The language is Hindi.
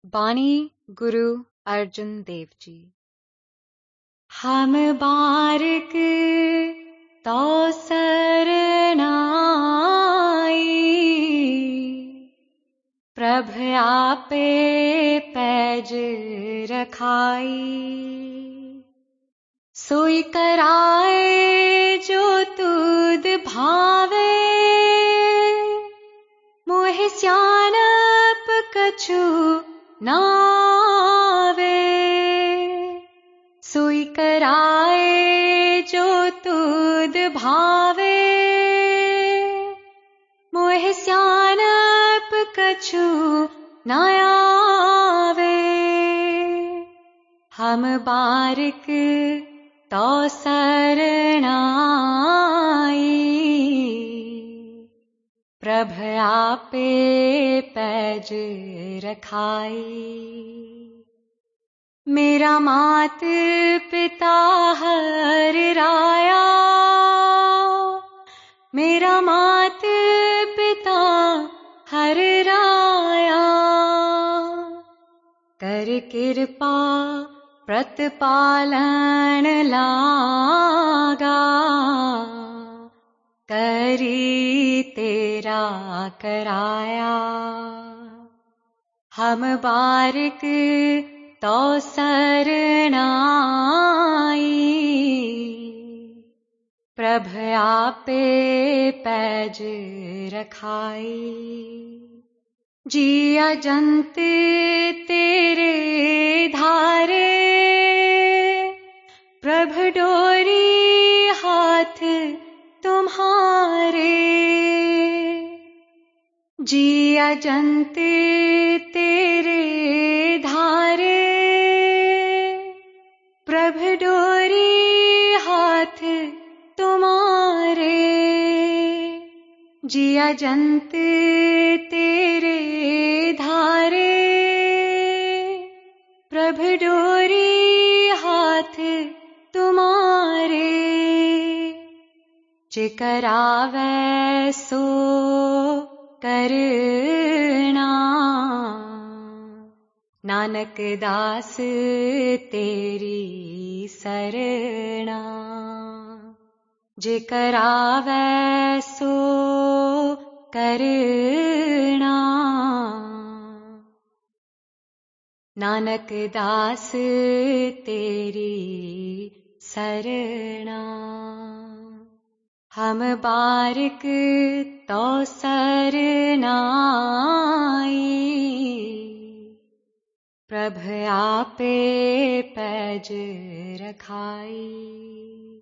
बानी गुरु अर्जुन देव जी। हम बारक तो सरनाई, प्रभ आपे पैज रखाई। सोई कराए जो तुद भावे, मोहि स्यानप कछु नावे। सोई कराए जो तुद भावे, मोहि स्यानप कछु न आवे। हम बारक तो सरनाई, प्रभ आपे पैज रखाई। मेरा मात पिता हर राया, मेरा मात पिता हर राया। कर कृपा प्रतिपालन लागा, करी तेरा कराया। हम बारक तो सरनाई, प्रभ आपे पैज रखाई। जिया जंत तेरे धारे, प्रभ डोरी हाथ तुम्हारे। जिया जंत तेरे धारे, प्रभ डोरी हाथ तुम्हारे। जिया जंत तेरे धारे, प्रभ डोरी हाथ तुम्हारे। जे करावै सो करना, नानक दास तेरी सरना। जे करावै सो करना, नानक दास तेरी सरना। हम बारक तो सरनाई, प्रभ आपे पैज रखाई।